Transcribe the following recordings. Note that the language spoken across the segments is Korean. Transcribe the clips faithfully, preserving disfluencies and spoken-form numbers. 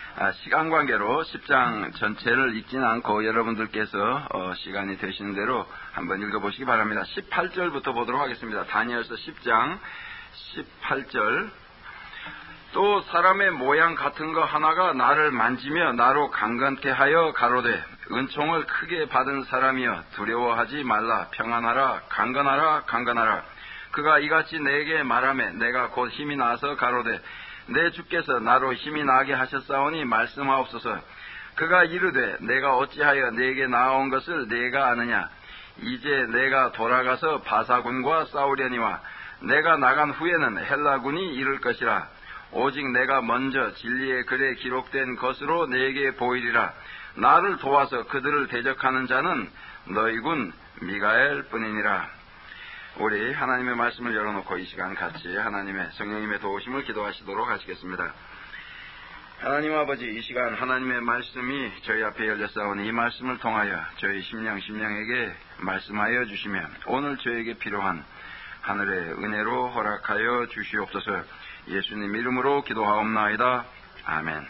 시간 관계로 십 장 전체를 읽지는 않고 여러분들께서 어, 시간이 되시는 대로 한번 읽어보시기 바랍니다. 십팔 절부터 보도록 하겠습니다. 다니엘서 십 장 십팔 절. 또 사람의 모양 같은 거 하나가 나를 만지며 나로 강건케 하여 가로되 은총을 크게 받은 사람이여 두려워하지 말라. 평안하라. 강건하라. 강건하라. 그가 이같이 내게 말하매 내가 곧 힘이 나서 가로되 내 주께서 나로 힘이 나게 하셨사오니 말씀하옵소서. 그가 이르되 내가 어찌하여 내게 나온 것을 내가 아느냐. 이제 내가 돌아가서 바사군과 싸우려니와 내가 나간 후에는 헬라군이 이를 것이라. 오직 내가 먼저 진리의 글에 기록된 것으로 내게 보이리라. 나를 도와서 그들을 대적하는 자는 너희군 미가엘 뿐이니라. 우리 하나님의 말씀을 열어놓고 이 시간 같이 하나님의 성령님의 도우심을 기도하시도록 하시겠습니다. 하나님 아버지, 이 시간 하나님의 말씀이 저희 앞에 열렸사오니 이 말씀을 통하여 저희 심령 심령에게 말씀하여 주시며 오늘 저에게 필요한 하늘의 은혜로 허락하여 주시옵소서. 예수님 이름으로 기도하옵나이다. 아멘.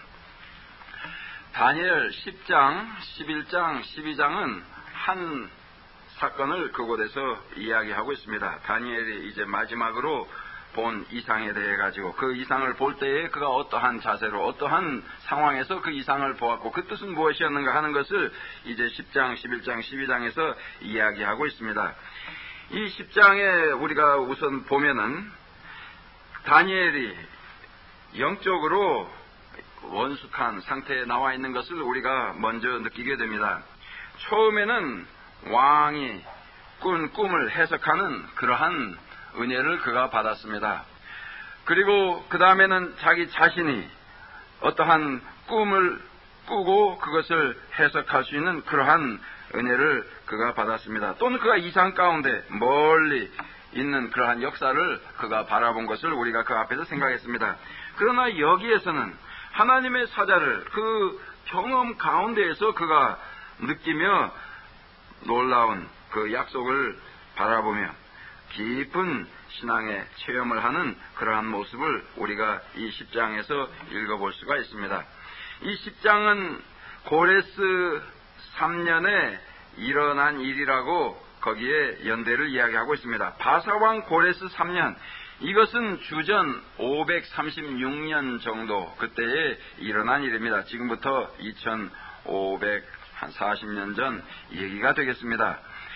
다니엘 십 장, 십일 장, 십이 장은 한 사건을 그곳에서 이야기하고 있습니다. 다니엘이 이제 마지막으로 본 이상에 대해 가지고 그 이상을 볼 때에 그가 어떠한 자세로 어떠한 상황에서 그 이상을 보았고 그 뜻은 무엇이었는가 하는 것을 이제 십 장, 십일 장, 십이 장에서 이야기하고 있습니다. 이 십 장에 우리가 우선 보면은 다니엘이 영적으로 원숙한 상태에 나와 있는 것을 우리가 먼저 느끼게 됩니다. 처음에는 왕이 꾼 꿈을 해석하는 그러한 은혜를 그가 받았습니다. 그리고 그 다음에는 자기 자신이 어떠한 꿈을 꾸고 그것을 해석할 수 있는 그러한 은혜를 그가 받았습니다. 또는 그가 이상 가운데 멀리 있는 그러한 역사를 그가 바라본 것을 우리가 그 앞에서 생각했습니다. 그러나 여기에서는 하나님의 사자를 그 경험 가운데에서 그가 느끼며 놀라운 그 약속을 바라보며 깊은 신앙의 체험을 하는 그러한 모습을 우리가 이 십 장에서 읽어볼 수가 있습니다. 이 십 장은 고레스 삼 년에 일어난 일이라고 거기에 연대를 이야기하고 있습니다. 바사왕 고레스 삼 년, 이것은 주전 오백삼십육 년 정도 그때에 일어난 일입니다. 지금부터 이천오백사십 년 전 얘기가 되겠습니다.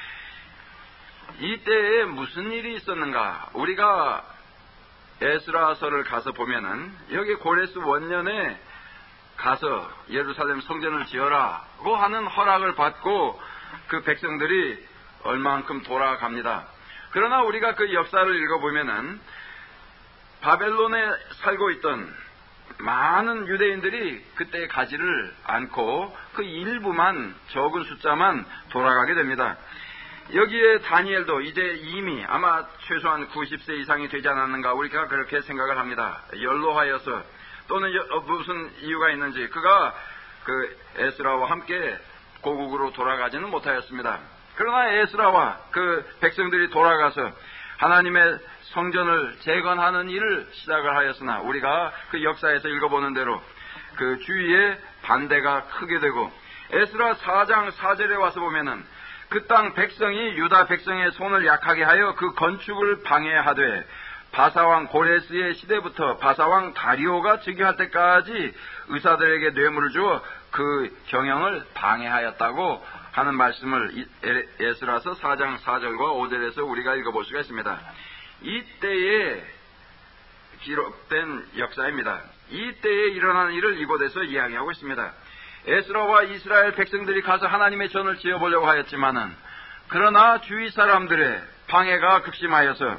이때에 무슨 일이 있었는가? 우리가 에스라서를 가서 보면은 여기 고레스 원년에 가서 예루살렘 성전을 지어라고 하는 허락을 받고 그 백성들이 얼만큼 돌아갑니다. 그러나 우리가 그 역사를 읽어보면은 바벨론에 살고 있던 많은 유대인들이 그때 가지를 않고 그 일부만, 적은 숫자만 돌아가게 됩니다. 여기에 다니엘도 이제 이미 아마 최소한 구십 세 이상이 되지 않았는가 우리가 그렇게 생각을 합니다. 연로하여서 또는 무슨 이유가 있는지 그가 그 에스라와 함께 고국으로 돌아가지는 못하였습니다. 그러나 에스라와 그 백성들이 돌아가서 하나님의 성전을 재건하는 일을 시작을 하였으나 우리가 그 역사에서 읽어보는 대로 그 주위에 반대가 크게 되고 에스라 사 장 사 절에 와서 보면은 그 땅 백성이 유다 백성의 손을 약하게 하여 그 건축을 방해하되 바사왕 고레스의 시대부터 바사왕 다리오가 즉위할 때까지 의사들에게 뇌물을 주어 그 경영을 방해하였다고 하는 말씀을 에스라서 사 장 사 절과 오 절에서 우리가 읽어볼 수가 있습니다. 이때에 기록된 역사입니다. 이때에 일어난 일을 이곳에서 이야기하고 있습니다. 에스라와 이스라엘 백성들이 가서 하나님의 전을 지어보려고 하였지만은 그러나 주위 사람들의 방해가 극심하여서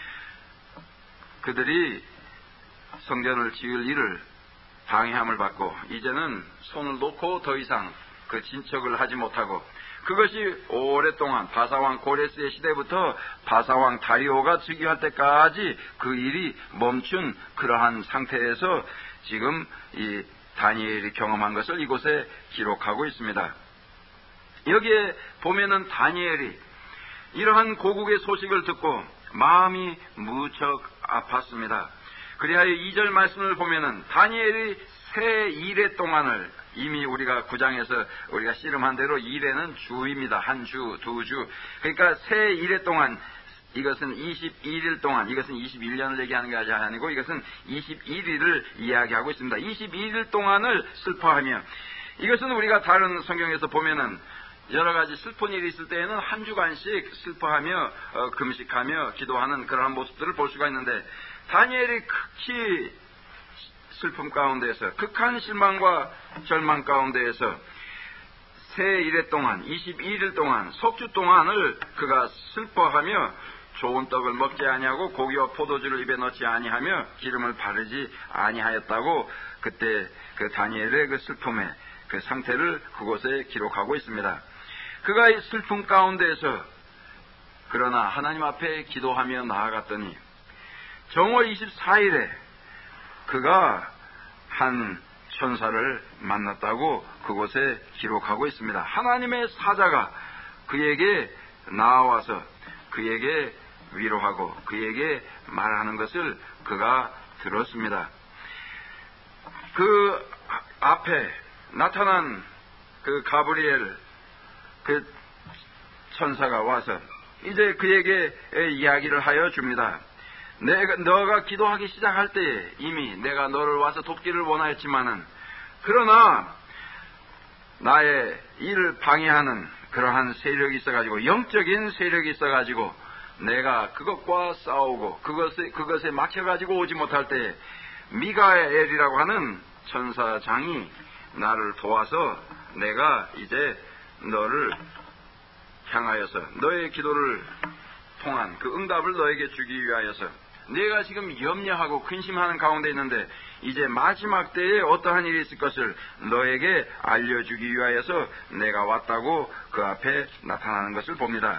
그들이 성전을 지을 일을 방해함을 받고 이제는 손을 놓고 더 이상 그 진척을 하지 못하고 그것이 오랫동안 바사왕 고레스의 시대부터 바사왕 다리오가 즉위할 때까지 그 일이 멈춘 그러한 상태에서 지금 이 다니엘이 경험한 것을 이곳에 기록하고 있습니다. 여기에 보면은 다니엘이 이러한 고국의 소식을 듣고 마음이 무척 아팠습니다. 그리하여 이 절 말씀을 보면은 다니엘이 새 이래 동안을 이미 우리가 구장에서 우리가 씨름한 대로 이래는 주입니다. 한 주, 두 주. 그러니까 새 이래 동안 이것은 이십일 일 동안, 이것은 이십일 년을 얘기하는 게 아니고 이것은 이십일 일을 이야기하고 있습니다. 이십일 일 동안을 슬퍼하며, 이것은 우리가 다른 성경에서 보면은 여러 가지 슬픈 일이 있을 때에는 한 주간씩 슬퍼하며 어, 금식하며 기도하는 그러한 모습들을 볼 수가 있는데, 다니엘이 극히 슬픔 가운데에서, 극한 실망과 절망 가운데에서 새 이래 동안, 이십일 일 동안, 석주 동안을 그가 슬퍼하며 좋은 떡을 먹지 아니하고 고기와 포도주를 입에 넣지 아니하며 기름을 바르지 아니하였다고 그때 그 다니엘의 그 슬픔의 그 상태를 그곳에 기록하고 있습니다. 그가 이 슬픔 가운데에서 그러나 하나님 앞에 기도하며 나아갔더니 정월 이십사 일에 그가 한 천사를 만났다고 그곳에 기록하고 있습니다. 하나님의 사자가 그에게 나와서 그에게 위로하고 그에게 말하는 것을 그가 들었습니다. 그 앞에 나타난 그 가브리엘 그 천사가 와서 이제 그에게 이야기를 하여 줍니다. 내가, 너가 기도하기 시작할 때에 이미 내가 너를 와서 돕기를 원하였지만은, 그러나 나의 일을 방해하는 그러한 세력이 있어가지고, 영적인 세력이 있어가지고 내가 그것과 싸우고 그것에, 그것에 막혀가지고 오지 못할 때에 미가엘이라고 하는 천사장이 나를 도와서 내가 이제 너를 향하여서 너의 기도를 통한 그 응답을 너에게 주기 위하여서, 네가 지금 염려하고 근심하는 가운데 있는데 이제 마지막 때에 어떠한 일이 있을 것을 너에게 알려주기 위하여서 내가 왔다고 그 앞에 나타나는 것을 봅니다.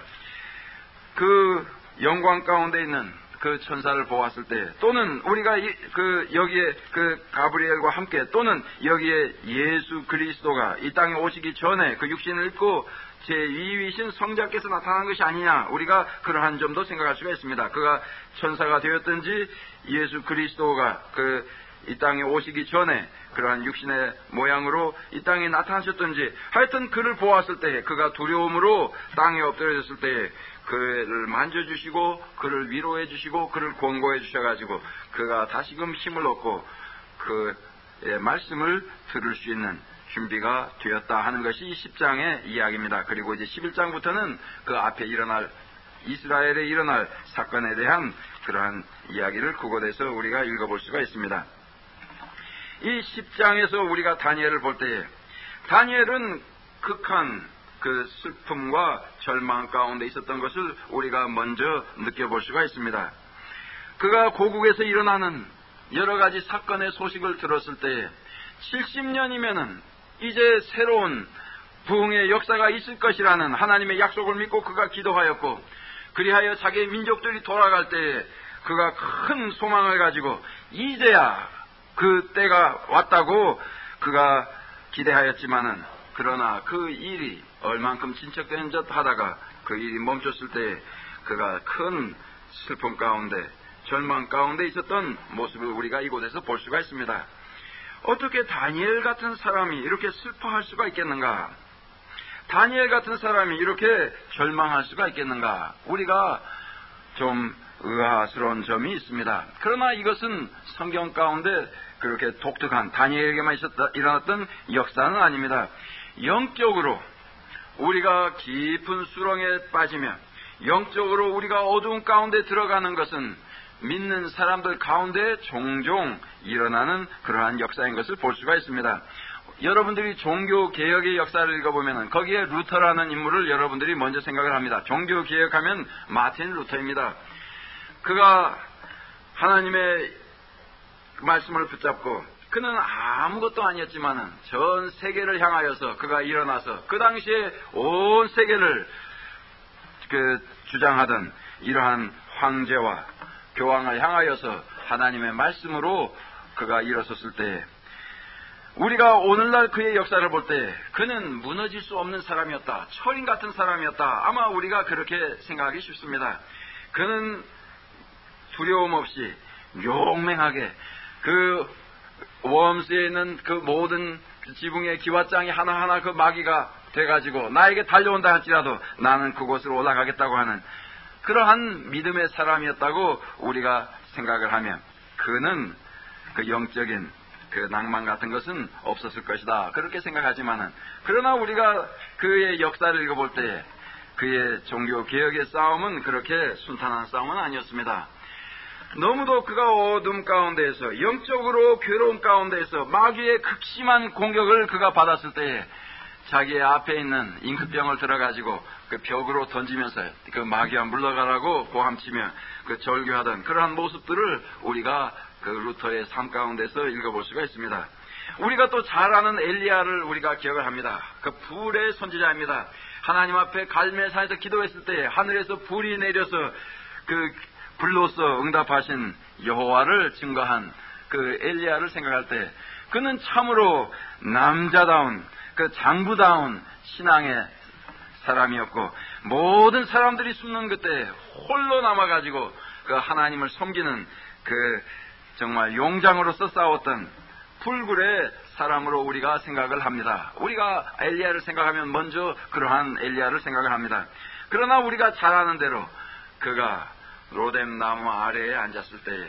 그 영광 가운데 있는 그 천사를 보았을 때, 또는 우리가 이, 그 여기에 그 가브리엘과 함께, 또는 여기에 예수 그리스도가 이 땅에 오시기 전에 그 육신을 입고 제이위신 성자께서 나타난 것이 아니냐, 우리가 그러한 점도 생각할 수가 있습니다. 그가 천사가 되었든지 예수 그리스도가 그 이 땅에 오시기 전에 그러한 육신의 모양으로 이 땅에 나타나셨든지, 하여튼 그를 보았을 때 그가 두려움으로 땅에 엎드려졌을 때 그를 만져주시고 그를 위로해 주시고 그를 권고해 주셔가지고 그가 다시금 힘을 얻고 그 말씀을 들을 수 있는 준비가 되었다 하는 것이 십 장의 이야기입니다. 그리고 이제 십일 장부터는 그 앞에 일어날 이스라엘에 일어날 사건에 대한 그러한 이야기를 그곳에서 우리가 읽어볼 수가 있습니다. 이 십 장에서 우리가 다니엘을 볼 때에, 다니엘은 극한 그 슬픔과 절망 가운데 있었던 것을 우리가 먼저 느껴볼 수가 있습니다. 그가 고국에서 일어나는 여러 가지 사건의 소식을 들었을 때에 칠십 년이면은 이제 새로운 부흥의 역사가 있을 것이라는 하나님의 약속을 믿고 그가 기도하였고, 그리하여 자기의 민족들이 돌아갈 때에 그가 큰 소망을 가지고 이제야 그 때가 왔다고 그가 기대하였지만은, 그러나 그 일이 얼만큼 진척된 듯 하다가 그 일이 멈췄을 때 그가 큰 슬픔 가운데 절망 가운데 있었던 모습을 우리가 이곳에서 볼 수가 있습니다. 어떻게 다니엘 같은 사람이 이렇게 슬퍼할 수가 있겠는가? 다니엘 같은 사람이 이렇게 절망할 수가 있겠는가? 우리가 좀 의아스러운 점이 있습니다. 그러나 이것은 성경 가운데 그렇게 독특한 다니엘에게만 있었다, 일어났던 역사는 아닙니다. 영적으로 우리가 깊은 수렁에 빠지며 영적으로 우리가 어두운 가운데 들어가는 것은 믿는 사람들 가운데 종종 일어나는 그러한 역사인 것을 볼 수가 있습니다. 여러분들이 종교개혁의 역사를 읽어보면 거기에 루터라는 인물을 여러분들이 먼저 생각을 합니다. 종교개혁하면 마틴 루터입니다. 그가 하나님의 말씀을 붙잡고, 그는 아무것도 아니었지만은 전 세계를 향하여서 그가 일어나서 그 당시에 온 세계를 그 주장하던 이러한 황제와 교황을 향하여서 하나님의 말씀으로 그가 일어섰을 때, 우리가 오늘날 그의 역사를 볼 때 그는 무너질 수 없는 사람이었다, 철인 같은 사람이었다, 아마 우리가 그렇게 생각하기 쉽습니다. 그는 두려움 없이 용맹하게 그 웜스에 있는 그 모든 지붕의 기와장이 하나하나 그 마귀가 돼가지고 나에게 달려온다 할지라도 나는 그곳으로 올라가겠다고 하는 그러한 믿음의 사람이었다고 우리가 생각을 하면 그는 그 영적인 그 낭만 같은 것은 없었을 것이다. 그렇게 생각하지만은 그러나 우리가 그의 역사를 읽어볼 때 그의 종교 개혁의 싸움은 그렇게 순탄한 싸움은 아니었습니다. 너무도 그가 어둠 가운데에서 영적으로 괴로움 가운데에서 마귀의 극심한 공격을 그가 받았을 때에 자기의 앞에 있는 잉크병을 들어가지고 그 벽으로 던지면서 그 마귀와 물러가라고 고함치며 그 절규하던 그러한 모습들을 우리가 그 루터의 삶 가운데서 읽어볼 수가 있습니다. 우리가 또 잘 아는 엘리야를 우리가 기억을 합니다. 그 불의 선지자입니다. 하나님 앞에 갈멜산에서 기도했을 때 하늘에서 불이 내려서 그 불로서 응답하신 여호와를 증거한 그 엘리야를 생각할 때 그는 참으로 남자다운 그 장부다운 신앙의 사람이었고 모든 사람들이 숨는 그때 홀로 남아가지고 그 하나님을 섬기는 그 정말 용장으로서 싸웠던 불굴의 사람으로 우리가 생각을 합니다. 우리가 엘리야를 생각하면 먼저 그러한 엘리야를 생각을 합니다. 그러나 우리가 잘 아는 대로 그가 로뎀 나무 아래에 앉았을 때에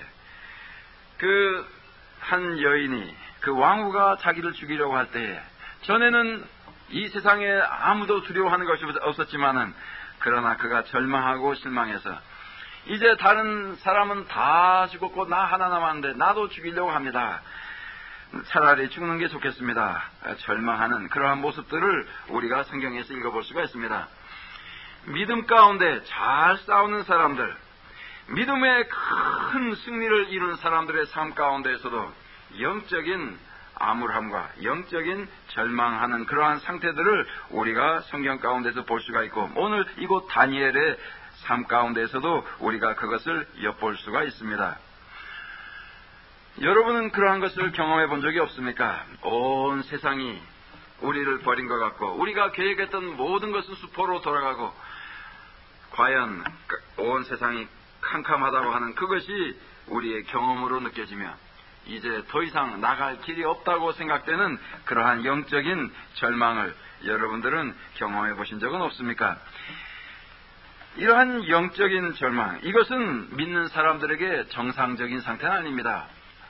그 한 여인이 그 왕후가 자기를 죽이려고 할 때에 전에는 이 세상에 아무도 두려워하는 것이 없었지만은 그러나 그가 절망하고 실망해서 이제 다른 사람은 다 죽었고 나 하나 남았는데 나도 죽이려고 합니다. 차라리 죽는 게 좋겠습니다. 절망하는 그러한 모습들을 우리가 성경에서 읽어볼 수가 있습니다. 믿음 가운데 잘 싸우는 사람들, 믿음의 큰 승리를 이룬 사람들의 삶 가운데에서도 영적인 암울함과 영적인 절망하는 그러한 상태들을 우리가 성경 가운데서 볼 수가 있고 오늘 이곳 다니엘의 삶 가운데에서도 우리가 그것을 엿볼 수가 있습니다. 여러분은 그러한 것을 경험해 본 적이 없습니까? 온 세상이 우리를 버린 것 같고 우리가 계획했던 모든 것은 수포로 돌아가고 과연 온 세상이 캄캄하다고 하는 그것이 우리의 경험으로 느껴지며 이제 더 이상 나갈 길이 없다고 생각되는 그러한 영적인 절망을 여러분들은 경험해 보신 적은 없습니까? 이러한 영적인 절망, 이것은 믿는 사람들에게 정상적인 상태는 아닙니다.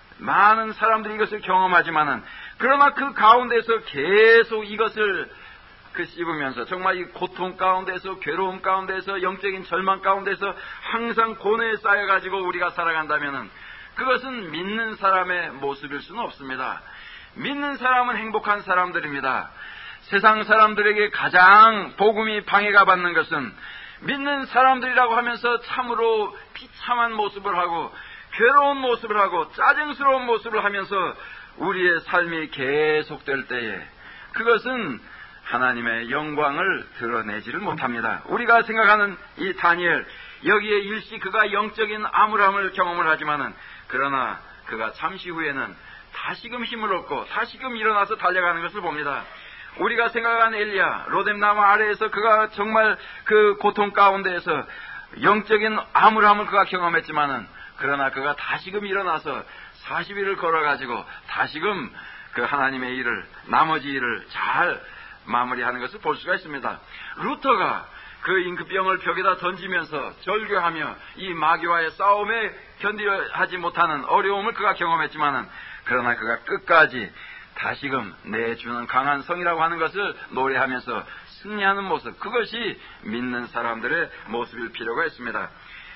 많은 사람들이 이것을 경험하지만은 그러나 그 가운데서 계속 이것을 그 씹으면서 정말 이 고통 가운데서 괴로움 가운데서 영적인 절망 가운데서 항상 고뇌에 쌓여가지고 우리가 살아간다면은 그것은 믿는 사람의 모습일 수는 없습니다. 믿는 사람은 행복한 사람들입니다. 세상 사람들에게 가장 복음이 방해가 받는 것은 믿는 사람들이라고 하면서 참으로 비참한 모습을 하고 괴로운 모습을 하고 짜증스러운 모습을 하면서 우리의 삶이 계속될 때에 그것은 하나님의 영광을 드러내지를 못합니다. 우리가 생각하는 이 다니엘, 여기에 일시 그가 영적인 암울함을 경험을 하지만은 그러나 그가 잠시 후에는 다시금 힘을 얻고 다시금 일어나서 달려가는 것을 봅니다. 우리가 생각하는 엘리야, 로뎀 나무 아래에서 그가 정말 그 고통 가운데에서 영적인 암울함을 그가 경험했지만은 그러나 그가 다시금 일어나서 사십 일을 걸어가지고 다시금 그 하나님의 일을 나머지 일을 잘 마무리하는 것을 볼 수가 있습니다. 루터가 그 임금병을 벽에다 던지면서 절규하며 이 마귀와의 싸움에 견디하지 못하는 어려움을 그가 경험했지만은 그러나 그가 끝까지 다시금 내주는 강한 성이라고 하는 것을 노래하면서 승리하는 모습, 그것이 믿는 사람들의 모습일 필요가 있습니다.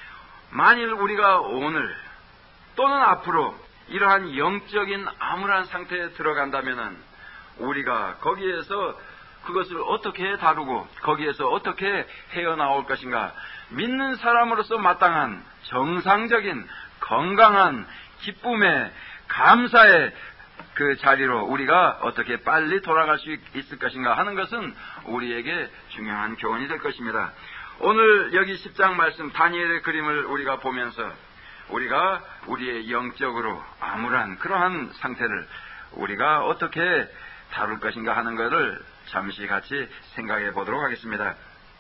만일 우리가 오늘 또는 앞으로 이러한 영적인 암울한 상태에 들어간다면은 우리가 거기에서 그것을 어떻게 다루고 거기에서 어떻게 헤어나올 것인가, 믿는 사람으로서 마땅한 정상적인 건강한 기쁨의 감사의 그 자리로 우리가 어떻게 빨리 돌아갈 수 있을 것인가 하는 것은 우리에게 중요한 교훈이 될 것입니다. 오늘 여기 십 장 말씀 다니엘의 그림을 우리가 보면서 우리가 우리의 영적으로 암울한 그러한 상태를 우리가 어떻게 다룰 것인가 하는 것을 잠시 같이 생각해 보도록 하겠습니다.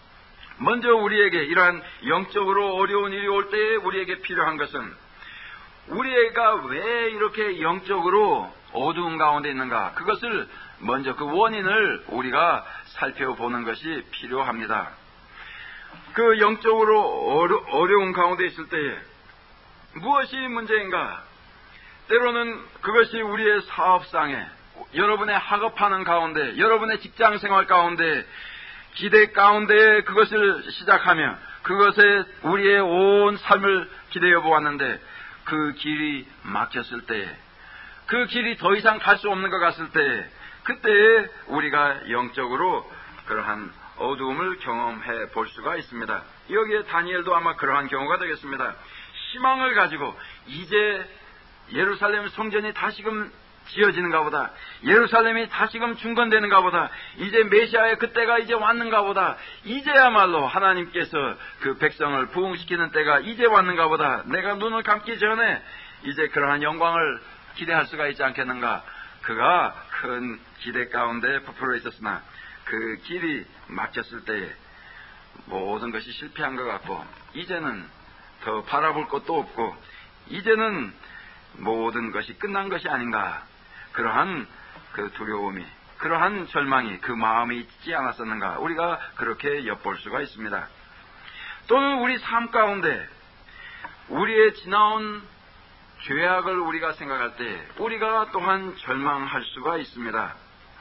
먼저 우리에게 이러한 영적으로 어려운 일이 올 때에 우리에게 필요한 것은 우리가 왜 이렇게 영적으로 어두운 가운데 있는가? 그것을 먼저 그 원인을 우리가 살펴보는 것이 필요합니다. 그 영적으로 어려, 어려운 가운데 있을 때에 무엇이 문제인가? 때로는 그것이 우리의 사업상에, 여러분의 학업하는 가운데, 여러분의 직장생활 가운데, 기대 가운데 그것을 시작하며 그것에 우리의 온 삶을 기대어 보았는데 그 길이 막혔을 때, 그 길이 더 이상 갈 수 없는 것 같을 때, 그때에 우리가 영적으로 그러한 어두움을 경험해 볼 수가 있습니다. 여기에 다니엘도 아마 그러한 경우가 되겠습니다. 희망을 가지고 이제 예루살렘 성전이 다시금 지어지는가 보다, 예루살렘이 다시금 중건되는가 보다, 이제 메시아의 그때가 이제 왔는가 보다, 이제야말로 하나님께서 그 백성을 부흥시키는 때가 이제 왔는가 보다, 내가 눈을 감기 전에 이제 그러한 영광을 기대할 수가 있지 않겠는가. 그가 큰 기대 가운데 부풀어 있었으나 그 길이 막혔을 때에 모든 것이 실패한 것 같고, 이제는 더 바라볼 것도 없고, 이제는 모든 것이 끝난 것이 아닌가. 그러한 그 두려움이, 그러한 절망이 그 마음에 있지 않았었는가. 우리가 그렇게 엿볼 수가 있습니다. 또는 우리 삶 가운데 우리의 지나온 죄악을 우리가 생각할 때 우리가 또한 절망할 수가 있습니다.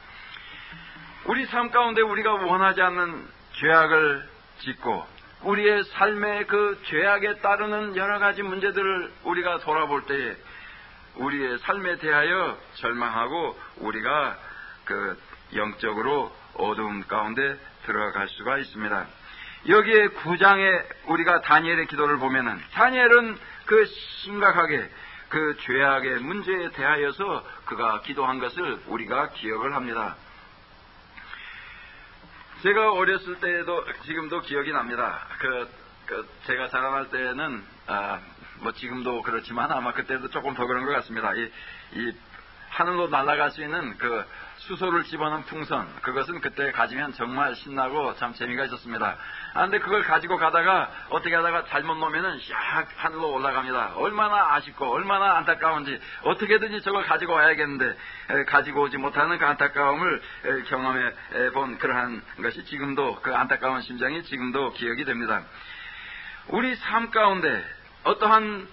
우리 삶 가운데 우리가 원하지 않는 죄악을 짓고 우리의 삶의 그 죄악에 따르는 여러 가지 문제들을 우리가 돌아볼 때에 우리의 삶에 대하여 절망하고 우리가 그 영적으로 어두움 가운데 들어갈 수가 있습니다. 여기에 구 장에 우리가 다니엘의 기도를 보면은, 다니엘은 그 심각하게 그 죄악의 문제에 대하여서 그가 기도한 것을 우리가 기억을 합니다. 제가 어렸을 때에도 지금도 기억이 납니다. 그, 그 제가 자라날 때는 아, 뭐 지금도 그렇지만 아마 그때도 조금 더 그런 것 같습니다. 이, 이 하늘로 날아갈 수 있는 그 수소를 집어넣은 풍선, 그것은 그때 가지면 정말 신나고 참 재미가 있었습니다. 아, 근데 그걸 가지고 가다가 어떻게 하다가 잘못 놓으면은 샥 하늘로 올라갑니다. 얼마나 아쉽고 얼마나 안타까운지, 어떻게든지 저걸 가지고 와야겠는데 에, 가지고 오지 못하는 그 안타까움을 에, 경험해 에, 본 그러한 것이 지금도, 그 안타까운 심정이 지금도 기억이 됩니다. 우리 삶 가운데 어떠한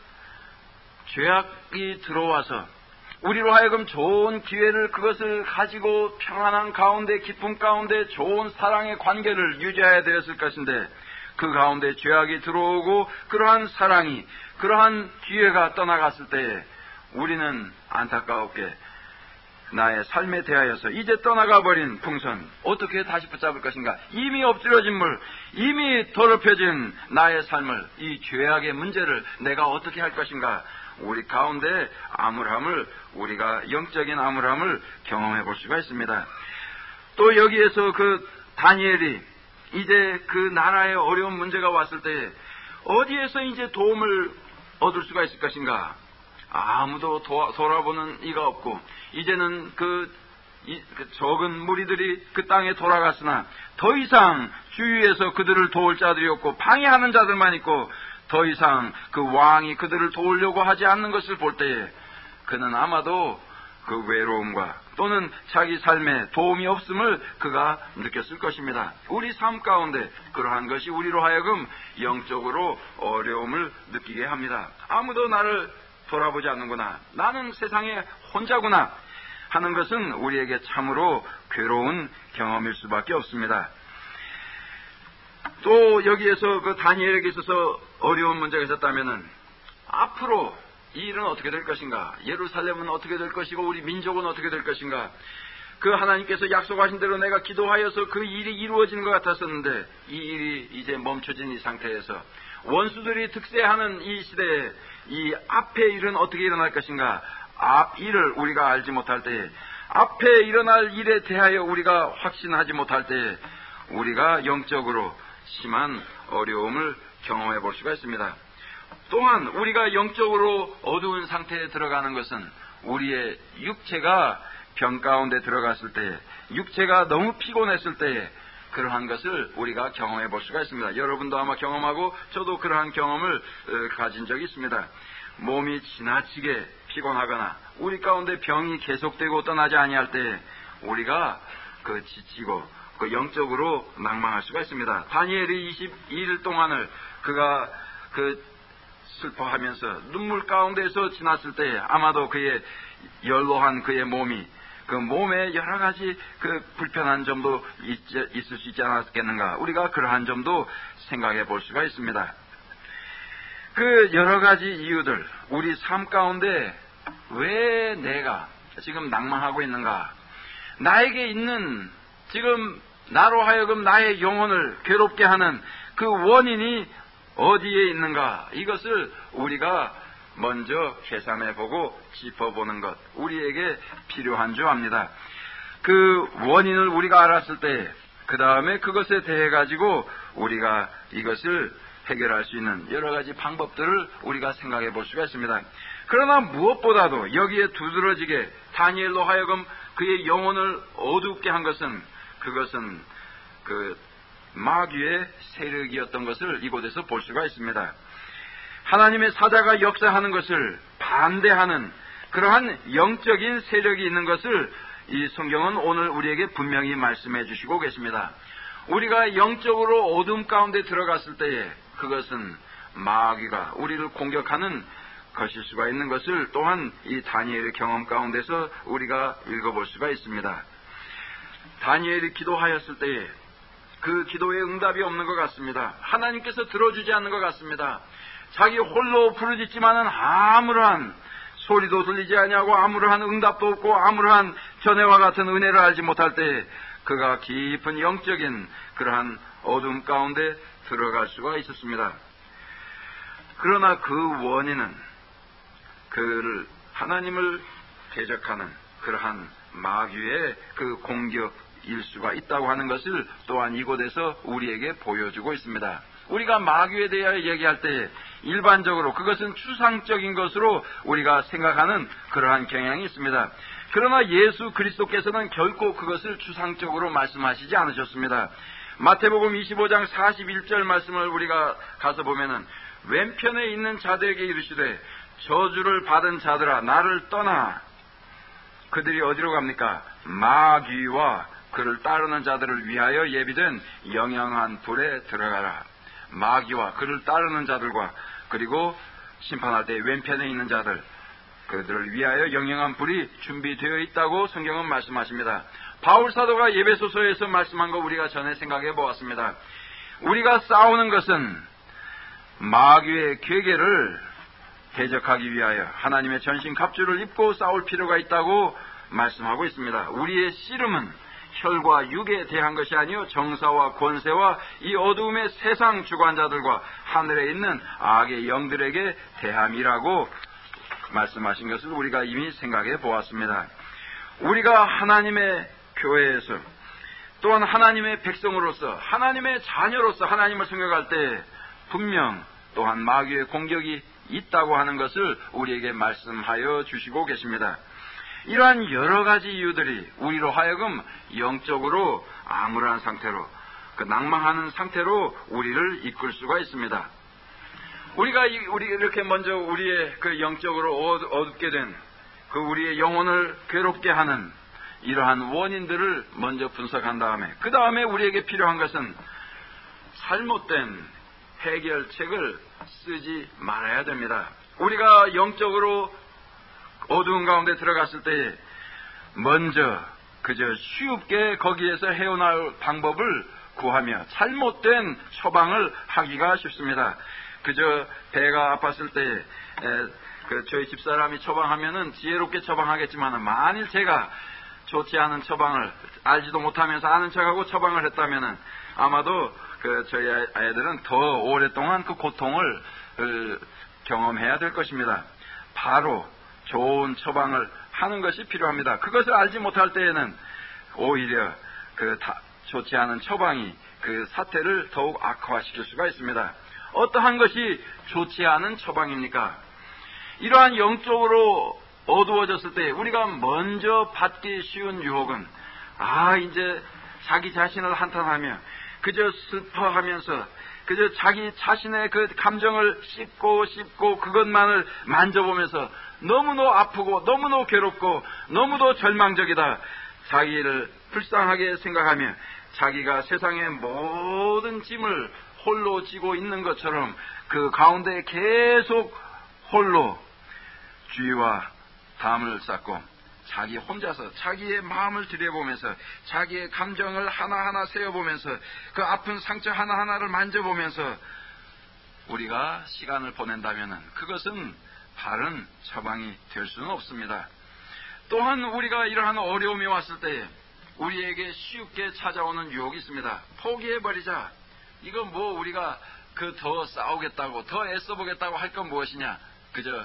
죄악이 들어와서 우리로 하여금 좋은 기회를, 그것을 가지고 평안한 가운데, 기쁨 가운데 좋은 사랑의 관계를 유지해야 되었을 것인데 그 가운데 죄악이 들어오고 그러한 사랑이, 그러한 기회가 떠나갔을 때에 우리는 안타깝게 나의 삶에 대하여서 이제 떠나가 버린 풍선 어떻게 다시 붙잡을 것인가, 이미 엎드려진 물, 이미 더럽혀진 나의 삶을, 이 죄악의 문제를 내가 어떻게 할 것인가. 우리 가운데 암울함을, 우리가 영적인 암울함을 경험해 볼 수가 있습니다. 또 여기에서 그 다니엘이 이제 그 나라의 어려운 문제가 왔을 때 어디에서 이제 도움을 얻을 수가 있을 것인가. 아무도 도와, 돌아보는 이가 없고, 이제는 그, 이, 그 적은 무리들이 그 땅에 돌아갔으나 더 이상 주위에서 그들을 도울 자들이 없고 방해하는 자들만 있고 더 이상 그 왕이 그들을 도우려고 하지 않는 것을 볼 때에 그는 아마도 그 외로움과 또는 자기 삶에 도움이 없음을 그가 느꼈을 것입니다. 우리 삶 가운데 그러한 것이 우리로 하여금 영적으로 어려움을 느끼게 합니다. 아무도 나를 돌아보지 않는구나, 나는 세상에 혼자구나 하는 것은 우리에게 참으로 괴로운 경험일 수밖에 없습니다. 또 여기에서 그 다니엘에게 있어서 어려운 문제가 있었다면은 앞으로 이 일은 어떻게 될 것인가, 예루살렘은 어떻게 될 것이고 우리 민족은 어떻게 될 것인가. 그 하나님께서 약속하신 대로 내가 기도하여서 그 일이 이루어지는 것 같았었는데 이 일이 이제 멈춰진 이 상태에서 원수들이 득세하는 이 시대에 이 앞의 일은 어떻게 일어날 것인가, 앞 일을 우리가 알지 못할 때에, 앞에 일어날 일에 대하여 우리가 확신하지 못할 때에 우리가 영적으로 심한 어려움을 경험해 볼 수가 있습니다. 또한 우리가 영적으로 어두운 상태에 들어가는 것은 우리의 육체가 병 가운데 들어갔을 때, 육체가 너무 피곤했을 때에 그러한 것을 우리가 경험해 볼 수가 있습니다. 여러분도 아마 경험하고 저도 그러한 경험을 가진 적이 있습니다. 몸이 지나치게 피곤하거나 우리 가운데 병이 계속되고 떠나지 아니할 때 우리가 그 지치고 그 영적으로 낭망할 수가 있습니다. 다니엘이 이십이 일 동안을 그가 그 슬퍼하면서 눈물 가운데서 지났을 때 아마도 그의 연로한 그의 몸이 그 몸에 여러 가지 그 불편한 점도 있, 있을 수 있지 않았겠는가. 우리가 그러한 점도 생각해 볼 수가 있습니다. 그 여러 가지 이유들, 우리 삶 가운데 왜 내가 지금 낭망하고 있는가? 나에게 있는 지금 나로 하여금 나의 영혼을 괴롭게 하는 그 원인이 어디에 있는가? 이것을 우리가 먼저 계산해보고 짚어보는 것, 우리에게 필요한 줄 압니다. 그 원인을 우리가 알았을 때 그 다음에 그것에 대해 가지고 우리가 이것을 해결할 수 있는 여러 가지 방법들을 우리가 생각해 볼 수가 있습니다. 그러나 무엇보다도 여기에 두드러지게 다니엘로 하여금 그의 영혼을 어둡게 한 것은 그것은 그 마귀의 세력이었던 것을 이곳에서 볼 수가 있습니다. 하나님의 사자가 역사하는 것을 반대하는 그러한 영적인 세력이 있는 것을 이 성경은 오늘 우리에게 분명히 말씀해 주시고 계십니다. 우리가 영적으로 어둠 가운데 들어갔을 때에 그것은 마귀가 우리를 공격하는 것일 수가 있는 것을 또한 이 다니엘의 경험 가운데서 우리가 읽어볼 수가 있습니다. 다니엘이 기도하였을 때에 그 기도에 응답이 없는 것 같습니다. 하나님께서 들어주지 않는 것 같습니다. 자기 홀로 부르짖지만은 아무런 소리도 들리지 아니하고 아무런 응답도 없고 아무런 전에와 같은 은혜를 알지 못할 때 그가 깊은 영적인 그러한 어둠 가운데 들어갈 수가 있었습니다. 그러나 그 원인은 그를 하나님을 대적하는 그러한 마귀의 그 공격일 수가 있다고 하는 것을 또한 이곳에서 우리에게 보여주고 있습니다. 우리가 마귀에 대하여 얘기할 때 일반적으로 그것은 추상적인 것으로 우리가 생각하는 그러한 경향이 있습니다. 그러나 예수 그리스도께서는 결코 그것을 추상적으로 말씀하시지 않으셨습니다. 마태복음 이십오 장 사십일 절 말씀을 우리가 가서 보면은 왼편에 있는 자들에게 이르시되 저주를 받은 자들아 나를 떠나. 그들이 어디로 갑니까? 마귀와 그를 따르는 자들을 위하여 예비된 영영한 불에 들어가라. 마귀와 그를 따르는 자들과 그리고 심판할 때 왼편에 있는 자들 그들을 위하여 영영한 불이 준비되어 있다고 성경은 말씀하십니다. 바울 사도가 에베소서에서 말씀한 거 우리가 전에 생각해 보았습니다. 우리가 싸우는 것은 마귀의 괴계를 대적하기 위하여 하나님의 전신 갑주를 입고 싸울 필요가 있다고 말씀하고 있습니다. 우리의 씨름은 혈과 육에 대한 것이 아니요 정사와 권세와 이 어두움의 세상 주관자들과 하늘에 있는 악의 영들에게 대함이라고 말씀하신 것을 우리가 이미 생각해 보았습니다. 우리가 하나님의 교회에서 또한 하나님의 백성으로서 하나님의 자녀로서 하나님을 생각할 때 분명 또한 마귀의 공격이 있다고 하는 것을 우리에게 말씀하여 주시고 계십니다. 이러한 여러 가지 이유들이 우리로 하여금 영적으로 암울한 상태로 그 낭망하는 상태로 우리를 이끌 수가 있습니다. 우리가 우리 이렇게 먼저 우리의 그 영적으로 어둡게 된 그 우리의 영혼을 괴롭게 하는 이러한 원인들을 먼저 분석한 다음에 그 다음에 우리에게 필요한 것은 잘못된 해결책을 쓰지 말아야 됩니다. 우리가 영적으로 어두운 가운데 들어갔을 때 먼저 그저 쉽게 거기에서 헤어나올 방법을 구하며 잘못된 처방을 하기가 쉽습니다. 그저 배가 아팠을 때 에, 그 저희 집사람이 처방하면은 지혜롭게 처방하겠지만 만일 제가 좋지 않은 처방을 알지도 못하면서 아는 척하고 처방을 했다면은 아마도 그 저희 아이들은 더 오랫동안 그 고통을 그, 경험해야 될 것입니다. 바로 좋은 처방을 하는 것이 필요합니다. 그것을 알지 못할 때에는 오히려 그 다, 좋지 않은 처방이 그 사태를 더욱 악화시킬 수가 있습니다. 어떠한 것이 좋지 않은 처방입니까? 이러한 영적으로 어두워졌을 때 우리가 먼저 받기 쉬운 유혹은 아 이제 자기 자신을 한탄하며 그저 슬퍼하면서 그저 자기 자신의 그 감정을 씹고 씹고 그것만을 만져보면서 너무도 아프고 너무도 괴롭고 너무도 절망적이다. 자기를 불쌍하게 생각하며 자기가 세상의 모든 짐을 홀로 지고 있는 것처럼 그 가운데 계속 홀로 주의와 담을 쌓고 자기 혼자서 자기의 마음을 들여보면서 자기의 감정을 하나하나 세어보면서 그 아픈 상처 하나하나를 만져보면서 우리가 시간을 보낸다면 그것은 바른 처방이 될 수는 없습니다. 또한 우리가 이러한 어려움이 왔을 때 우리에게 쉽게 찾아오는 유혹이 있습니다. 포기해버리자. 이거 뭐 우리가 그 더 싸우겠다고 더 애써보겠다고 할 건 무엇이냐. 그저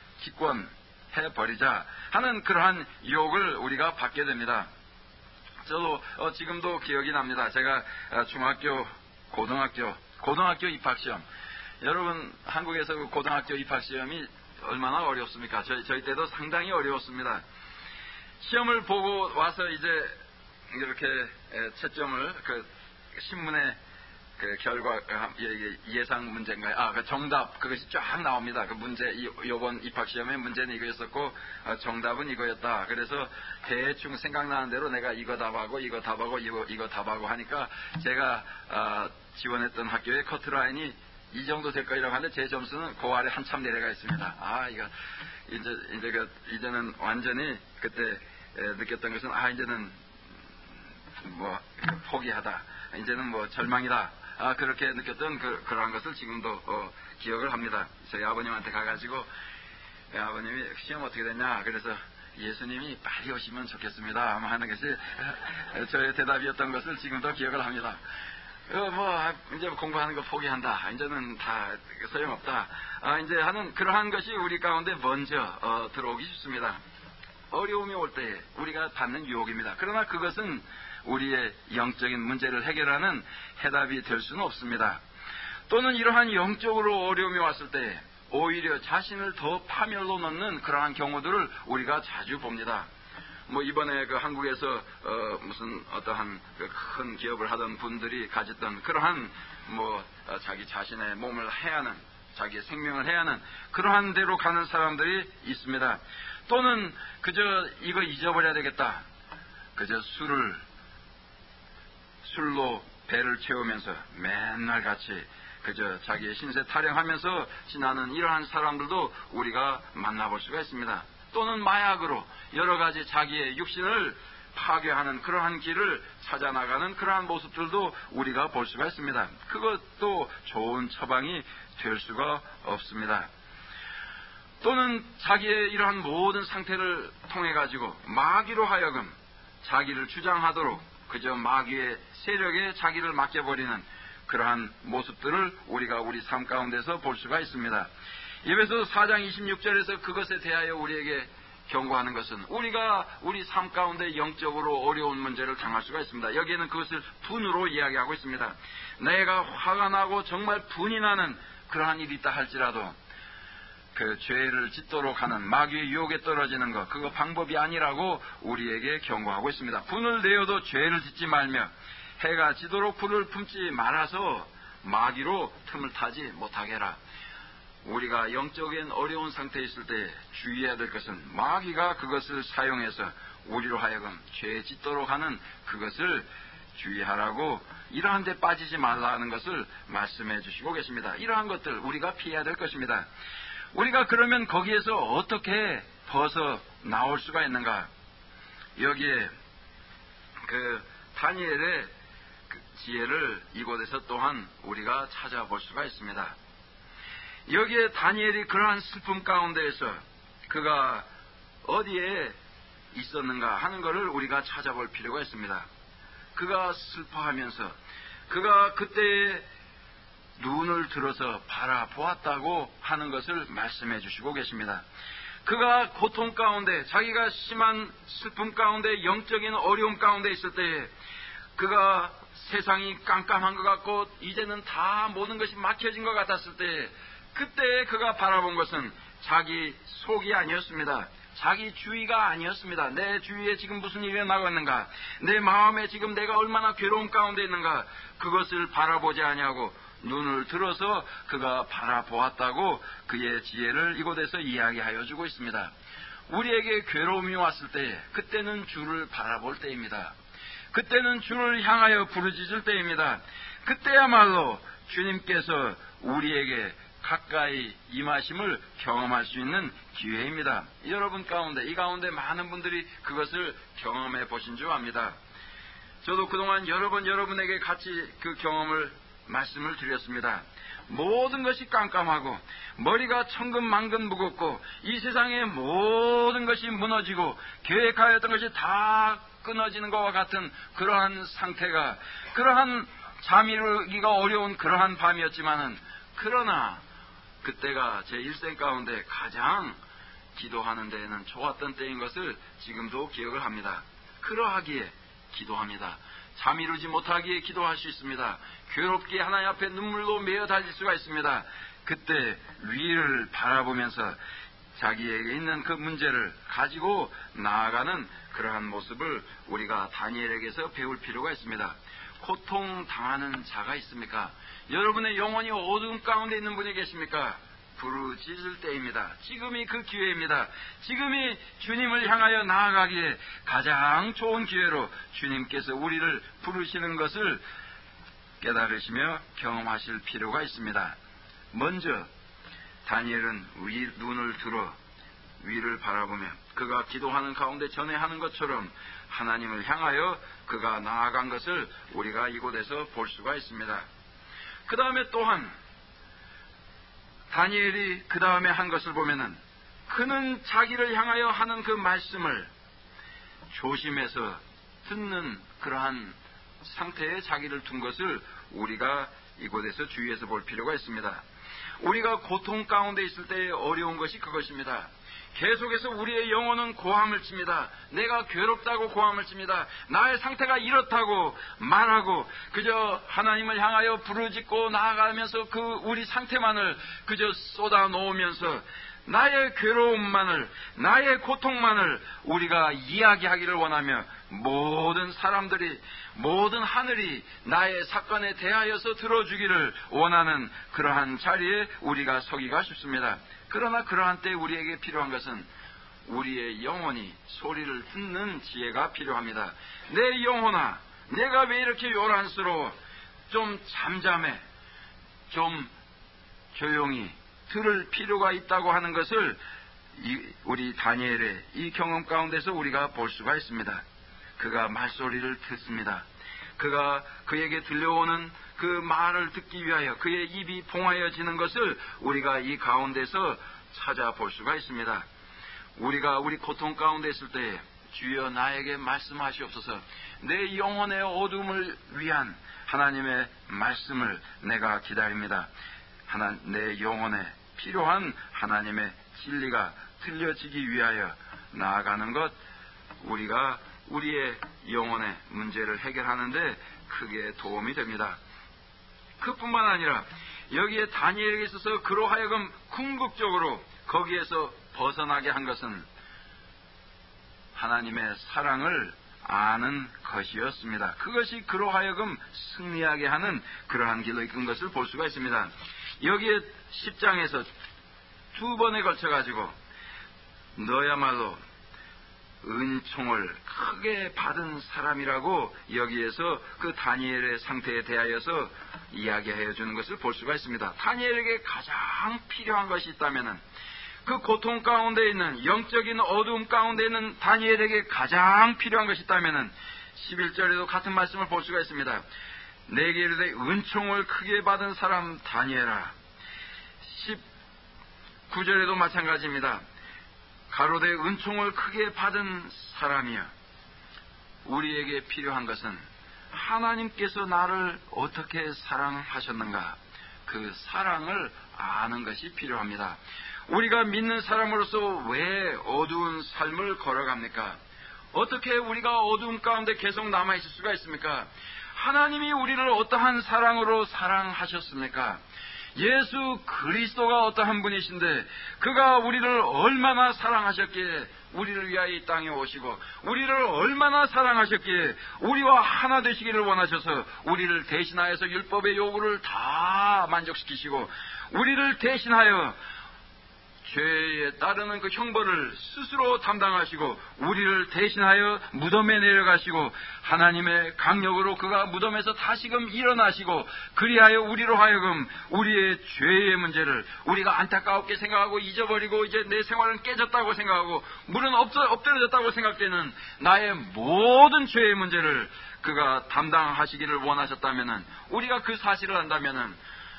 기권해버리자 하는 그러한 유혹을 우리가 받게 됩니다. 저도 어, 지금도 기억이 납니다. 제가 중학교, 고등학교, 고등학교 입학시험. 여러분 한국에서 그 고등학교 입학시험이 얼마나 어렵습니까? 저희, 저희 때도 상당히 어려웠습니다. 시험을 보고 와서 이제 이렇게 채점을 그 신문에 그 결과 예상 문제인가요? 아, 그 정답 그것이 쫙 나옵니다. 그 문제 이번 입학 시험의 문제는 이거였었고 정답은 이거였다. 그래서 대충 생각나는 대로 내가 이거 답하고 이거 답하고 이거 이거 답하고 하니까 제가 아, 지원했던 학교의 커트라인이 이 정도 될 거라고 하는데 제 점수는 그 아래 한참 내려가 있습니다. 아, 이거 이제 이제 그 이제는 완전히 그때 에, 느꼈던 것은 아 이제는 뭐 포기하다. 이제는 뭐 절망이다. 아, 그렇게 느꼈던 그, 그러한 것을 지금도 어, 기억을 합니다. 저희 아버님한테 가가지고 예, 아버님이 시험 어떻게 됐냐. 그래서 예수님이 빨리 오시면 좋겠습니다. 아마 하는 것이 저의 대답이었던 것을 지금도 기억을 합니다. 어, 뭐 이제 공부하는 거 포기한다. 이제는 다 소용없다. 아, 이제 하는 그러한 것이 우리 가운데 먼저 어, 들어오기 쉽습니다. 어려움이 올 때 우리가 받는 유혹입니다. 그러나 그것은 우리의 영적인 문제를 해결하는 해답이 될 수는 없습니다. 또는 이러한 영적으로 어려움이 왔을 때 오히려 자신을 더 파멸로 넣는 그러한 경우들을 우리가 자주 봅니다. 뭐 이번에 그 한국에서 어 무슨 어떠한 그 큰 기업을 하던 분들이 가졌던 그러한 뭐 어 자기 자신의 몸을 해하는 자기의 생명을 해하는 그러한 데로 가는 사람들이 있습니다. 또는 그저 이거 잊어버려야 되겠다. 그저 술을 술로 배를 채우면서 맨날 같이 그저 자기의 신세 타령하면서 지나는 이러한 사람들도 우리가 만나볼 수가 있습니다. 또는 마약으로 여러 가지 자기의 육신을 파괴하는 그러한 길을 찾아나가는 그러한 모습들도 우리가 볼 수가 있습니다. 그것도 좋은 처방이 될 수가 없습니다. 또는 자기의 이러한 모든 상태를 통해 가지고 마귀로 하여금 자기를 주장하도록 그저 마귀의 세력에 자기를 맡겨버리는 그러한 모습들을 우리가 우리 삶 가운데서 볼 수가 있습니다. 에베소 사 장 이십육 절에서 그것에 대하여 우리에게 경고하는 것은 우리가 우리 삶 가운데 영적으로 어려운 문제를 당할 수가 있습니다. 여기에는 그것을 분으로 이야기하고 있습니다. 내가 화가 나고 정말 분이 나는 그러한 일이 있다 할지라도 그 죄를 짓도록 하는 마귀의 유혹에 떨어지는 것, 그거 방법이 아니라고 우리에게 경고하고 있습니다. 분을 내어도 죄를 짓지 말며 해가 지도록 불을 품지 말아서 마귀로 틈을 타지 못하게 해라. 우리가 영적인 어려운 상태에 있을 때 주의해야 될 것은 마귀가 그것을 사용해서 우리로 하여금 죄에 짓도록 하는 그것을 주의하라고 이러한 데 빠지지 말라는 것을 말씀해 주시고 계십니다. 이러한 것들 우리가 피해야 될 것입니다. 우리가 그러면 거기에서 어떻게 벗어 나올 수가 있는가? 여기에 그 다니엘의 그 지혜를 이곳에서 또한 우리가 찾아볼 수가 있습니다. 여기에 다니엘이 그러한 슬픔 가운데에서 그가 어디에 있었는가 하는 것을 우리가 찾아볼 필요가 있습니다. 그가 슬퍼하면서 그가 그때에 눈을 들어서 바라보았다고 하는 것을 말씀해 주시고 계십니다. 그가 고통 가운데 자기가 심한 슬픔 가운데 영적인 어려움 가운데 있을 때 그가 세상이 깜깜한 것 같고 이제는 다 모든 것이 막혀진 것 같았을 때 그때 그가 바라본 것은 자기 속이 아니었습니다. 자기 주의가 아니었습니다. 내 주위에 지금 무슨 일이 일어나고 있는가, 내 마음에 지금 내가 얼마나 괴로움 가운데 있는가, 그것을 바라보지 아니하고 눈을 들어서 그가 바라보았다고 그의 지혜를 이곳에서 이야기하여 주고 있습니다. 우리에게 괴로움이 왔을 때 그때는 주를 바라볼 때입니다. 그때는 주를 향하여 부르짖을 때입니다. 그때야말로 주님께서 우리에게 가까이 임하심을 경험할 수 있는 기회입니다. 여러분 가운데, 이 가운데 많은 분들이 그것을 경험해 보신 줄 압니다. 저도 그동안 여러 번 여러분에게 같이 그 경험을 말씀을 드렸습니다. 모든 것이 깜깜하고 머리가 천근만근 무겁고 이 세상의 모든 것이 무너지고 계획하였던 것이 다 끊어지는 것과 같은 그러한 상태가, 그러한 잠이 이루기가 어려운 그러한 밤이었지만은, 그러나 그때가 제 일생 가운데 가장 기도하는 데에는 좋았던 때인 것을 지금도 기억을 합니다. 그러하기에 기도합니다. 잠 이루지 못하기에 기도할 수 있습니다. 괴롭게 하나님 앞에 눈물로 메어 달릴 수가 있습니다. 그때 위를 바라보면서 자기에게 있는 그 문제를 가지고 나아가는 그러한 모습을 우리가 다니엘에게서 배울 필요가 있습니다. 고통당하는 자가 있습니까? 여러분의 영혼이 어두움 가운데 있는 분이 계십니까? 부르짖을 때입니다. 지금이 그 기회입니다. 지금이 주님을 향하여 나아가기에 가장 좋은 기회로 주님께서 우리를 부르시는 것을 깨달으시며 경험하실 필요가 있습니다. 먼저 다니엘은 위, 눈을 들어 위를 바라보며 그가 기도하는 가운데 전에 하는 것처럼 하나님을 향하여 그가 나아간 것을 우리가 이곳에서 볼 수가 있습니다. 그 다음에 또한 다니엘이 그 다음에 한 것을 보면은 그는 자기를 향하여 하는 그 말씀을 조심해서 듣는 그러한 상태에 자기를 둔 것을 우리가 이곳에서 주의해서 볼 필요가 있습니다. 우리가 고통 가운데 있을 때의 어려운 것이 그것입니다. 계속해서 우리의 영혼은 고함을 칩니다. 내가 괴롭다고 고함을 칩니다. 나의 상태가 이렇다고 말하고 그저 하나님을 향하여 부르짖고 나아가면서 그 우리 상태만을 그저 쏟아 놓으면서 나의 괴로움만을, 나의 고통만을 우리가 이야기하기를 원하며 모든 사람들이, 모든 하늘이 나의 사건에 대하여서 들어주기를 원하는 그러한 자리에 우리가 서기가 쉽습니다. 그러나 그러한 때 우리에게 필요한 것은 우리의 영혼이 소리를 듣는 지혜가 필요합니다. 내 영혼아, 내가 왜 이렇게 요란스러워? 좀 잠잠해. 좀 조용히 들을 필요가 있다고 하는 것을 이, 우리 다니엘의 이 경험 가운데서 우리가 볼 수가 있습니다. 그가 말소리를 듣습니다. 그가 그에게 들려오는 그 말을 듣기 위하여 그의 입이 봉하여지는 것을 우리가 이 가운데서 찾아볼 수가 있습니다. 우리가 우리 고통 가운데 있을 때 주여 나에게 말씀하시옵소서, 내 영혼의 어둠을 위한 하나님의 말씀을 내가 기다립니다. 하나, 내 영혼에 필요한 하나님의 진리가 들려지기 위하여 나아가는 것, 우리가 우리의 영혼의 문제를 해결하는데 크게 도움이 됩니다. 그뿐만 아니라 여기에 다니엘에게 있어서 그로 하여금 궁극적으로 거기에서 벗어나게 한 것은 하나님의 사랑을 아는 것이었습니다. 그것이 그로 하여금 승리하게 하는 그러한 길로 이끈 것을 볼 수가 있습니다. 여기에 십 장에서 두 번에 걸쳐가지고 너야말로 은총을 크게 받은 사람이라고 여기에서 그 다니엘의 상태에 대하여서 이야기해 주는 것을 볼 수가 있습니다. 다니엘에게 가장 필요한 것이 있다면은, 그 고통 가운데 있는 영적인 어두움 가운데 있는 다니엘에게 가장 필요한 것이 있다면은 십일 절에도 같은 말씀을 볼 수가 있습니다. 내게 이르되 은총을 크게 받은 사람 다니엘아. 십구 절에도 마찬가지입니다. 가로되 은총을 크게 받은 사람이야. 우리에게 필요한 것은 하나님께서 나를 어떻게 사랑하셨는가, 그 사랑을 아는 것이 필요합니다. 우리가 믿는 사람으로서 왜 어두운 삶을 걸어갑니까? 어떻게 우리가 어두움 가운데 계속 남아있을 수가 있습니까? 하나님이 우리를 어떠한 사랑으로 사랑하셨습니까? 예수 그리스도가 어떠한 분이신데 그가 우리를 얼마나 사랑하셨기에 우리를 위하여 이 땅에 오시고 우리를 얼마나 사랑하셨기에 우리와 하나 되시기를 원하셔서 우리를 대신하여서 율법의 요구를 다 만족시키시고 우리를 대신하여 죄에 따르는 그 형벌을 스스로 담당하시고 우리를 대신하여 무덤에 내려가시고 하나님의 강력으로 그가 무덤에서 다시금 일어나시고 그리하여 우리로 하여금 우리의 죄의 문제를 우리가 안타깝게 생각하고 잊어버리고 이제 내 생활은 깨졌다고 생각하고 물은 엎드려졌다고 생각되는 나의 모든 죄의 문제를 그가 담당하시기를 원하셨다면 우리가 그 사실을 안다면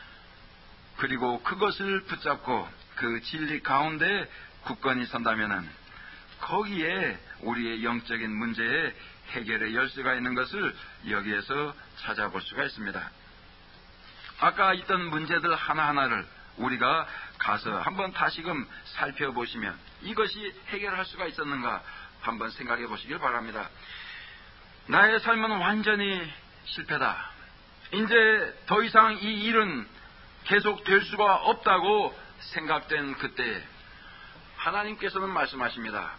그리고 그것을 붙잡고 그 진리 가운데 굳건히 선다면은 거기에 우리의 영적인 문제의 해결의 열쇠가 있는 것을 여기에서 찾아볼 수가 있습니다. 아까 있던 문제들 하나하나를 우리가 가서 한번 다시금 살펴보시면 이것이 해결할 수가 있었는가 한번 생각해 보시길 바랍니다. 나의 삶은 완전히 실패다. 이제 더 이상 이 일은 계속 될 수가 없다고 생각된 그때 하나님께서는 말씀하십니다.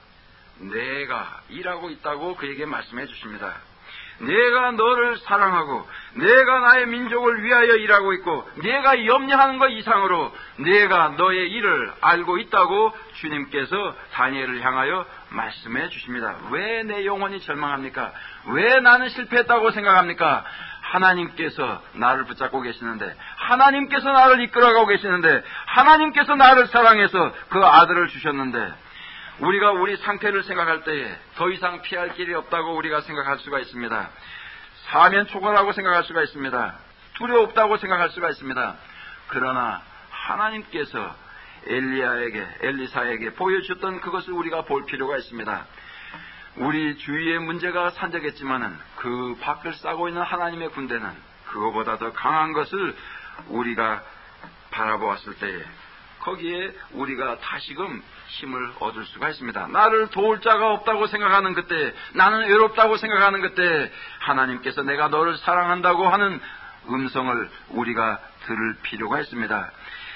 내가 일하고 있다고 그에게 말씀해 주십니다. 내가 너를 사랑하고 내가 나의 민족을 위하여 일하고 있고 내가 염려하는 것 이상으로 내가 너의 일을 알고 있다고 주님께서 다니엘을 향하여 말씀해 주십니다. 왜 내 영혼이 절망합니까? 왜 나는 실패했다고 생각합니까? 하나님께서 나를 붙잡고 계시는데 하나님께서 나를 이끌어가고 계시는데 하나님께서 나를 사랑해서 그 아들을 주셨는데 우리가 우리 상태를 생각할 때에 더 이상 피할 길이 없다고 우리가 생각할 수가 있습니다. 사면 초과라고 생각할 수가 있습니다. 두려웠다고 생각할 수가 있습니다. 그러나 하나님께서 엘리야에게 엘리사에게 보여주셨던 그것을 우리가 볼 필요가 있습니다. 우리 주위의 문제가 산적했지만은 그 밖을 싸고 있는 하나님의 군대는 그거보다 더 강한 것을 우리가 바라보았을 때에 거기에 우리가 다시금 힘을 얻을 수가 있습니다. 나를 도울 자가 없다고 생각하는 그때, 나는 외롭다고 생각하는 그때 하나님께서 내가 너를 사랑한다고 하는 음성을 우리가 들을 필요가 있습니다.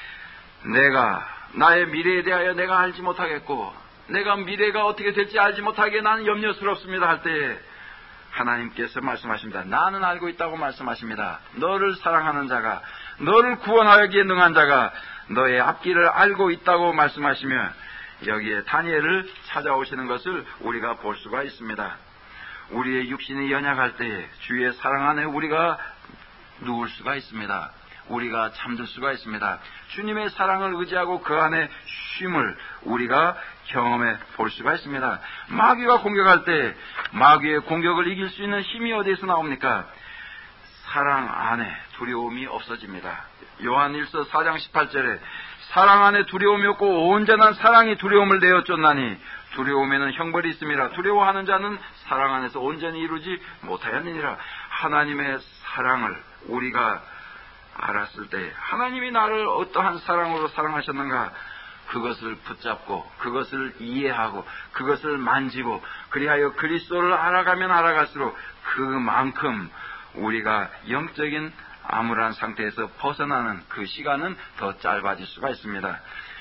내가 나의 미래에 대하여 내가 알지 못하겠고 내가 미래가 어떻게 될지 알지 못하기에 나는 염려스럽습니다 할 때에 하나님께서 말씀하십니다. 나는 알고 있다고 말씀하십니다. 너를 사랑하는 자가 너를 구원하기에 능한 자가 너의 앞길을 알고 있다고 말씀하시며 여기에 다니엘을 찾아오시는 것을 우리가 볼 수가 있습니다. 우리의 육신이 연약할 때에 주의 사랑 안에 우리가 누울 수가 있습니다. 우리가 잠들 수가 있습니다. 주님의 사랑을 의지하고 그 안에 쉼을 우리가 경험해 볼 수가 있습니다. 마귀가 공격할 때 마귀의 공격을 이길 수 있는 힘이 어디에서 나옵니까? 사랑 안에 두려움이 없어집니다. 요한일서 사 장 십팔 절에 사랑 안에 두려움이 없고 온전한 사랑이 두려움을 내어 쫓나니 두려움에는 형벌이 있음이라. 두려워하는 자는 사랑 안에서 온전히 이루지 못하였느니라. 하나님의 사랑을 우리가 알았을 때 하나님이 나를 어떠한 사랑으로 사랑하셨는가 그것을 붙잡고 그것을 이해하고 그것을 만지고 그리하여 그리스도를 알아가면 알아갈수록 그만큼 우리가 영적인 암울한 상태에서 벗어나는 그 시간은 더 짧아질 수가 있습니다.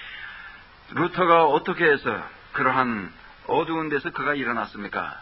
루터가 어떻게 해서 그러한 어두운 데서 그가 일어났습니까?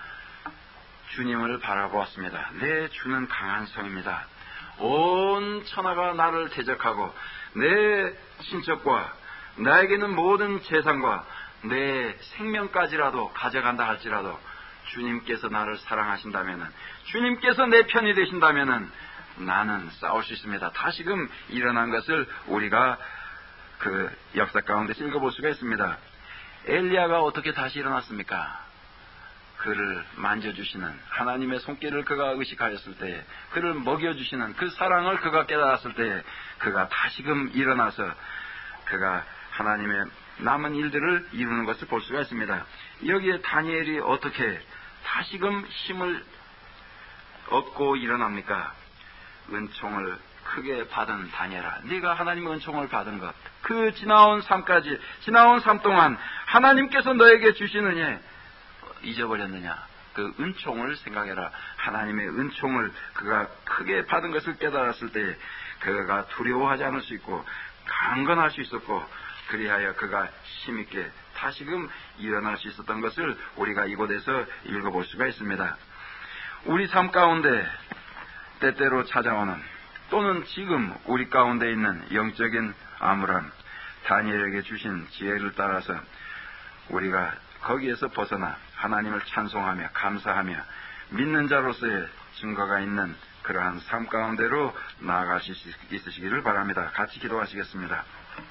주님을 바라보았습니다. 내 주는 강한 성입니다. 온 천하가 나를 대적하고 내 친척과 나에게는 모든 재산과 내 생명까지라도 가져간다 할지라도 주님께서 나를 사랑하신다면 주님께서 내 편이 되신다면 나는 싸울 수 있습니다. 다시금 일어난 것을 우리가 그 역사 가운데서 읽어볼 수가 있습니다. 엘리야가 어떻게 다시 일어났습니까? 그를 만져주시는 하나님의 손길을 그가 의식하였을 때 그를 먹여주시는 그 사랑을 그가 깨달았을 때 그가 다시금 일어나서 그가 하나님의 남은 일들을 이루는 것을 볼 수가 있습니다. 여기에 다니엘이 어떻게 다시금 힘을 얻고 일어납니까? 은총을 크게 받은 다니엘아, 네가 하나님의 은총을 받은 것, 그 지나온 삶까지, 지나온 삶 동안 하나님께서 너에게 주시느냐 잊어버렸느냐? 그 은총을 생각해라. 하나님의 은총을 그가 크게 받은 것을 깨달았을 때 그가 두려워하지 않을 수 있고 강건할 수 있었고 그리하여 그가 힘있게 다시금 일어날 수 있었던 것을 우리가 이곳에서 읽어볼 수가 있습니다. 우리 삶 가운데 때때로 찾아오는 또는 지금 우리 가운데 있는 영적인 암울함, 다니엘에게 주신 지혜를 따라서 우리가 거기에서 벗어나 하나님을 찬송하며 감사하며 믿는 자로서의 증거가 있는 그러한 삶 가운데로 나아가실 수 있으시기를 바랍니다. 같이 기도하시겠습니다.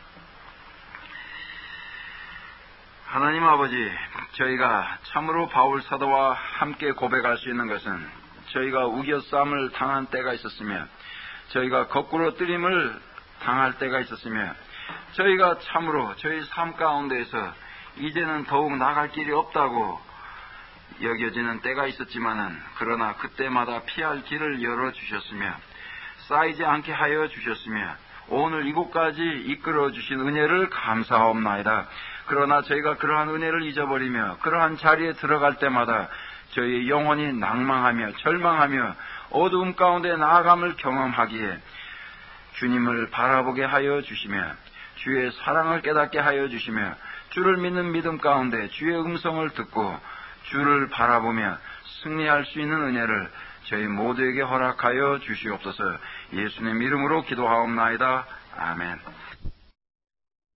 하나님 아버지, 저희가 참으로 바울 사도와 함께 고백할 수 있는 것은 저희가 우겨싸움을 당한 때가 있었으며 저희가 거꾸로 뜨림을 당할 때가 있었으며 저희가 참으로 저희 삶 가운데에서 이제는 더욱 나갈 길이 없다고 여겨지는 때가 있었지만은 그러나 그때마다 피할 길을 열어주셨으며 쌓이지 않게 하여 주셨으며 오늘 이곳까지 이끌어 주신 은혜를 감사하옵나이다. 그러나 저희가 그러한 은혜를 잊어버리며 그러한 자리에 들어갈 때마다 저희 영혼이 낭망하며 절망하며 어두움 가운데 나아감을 경험하기에 주님을 바라보게 하여 주시며 주의 사랑을 깨닫게 하여 주시며 주를 믿는 믿음 가운데 주의 음성을 듣고 주를 바라보며 승리할 수 있는 은혜를 저희 모두에게 허락하여 주시옵소서. 예수님 이름으로 기도하옵나이다. 아멘.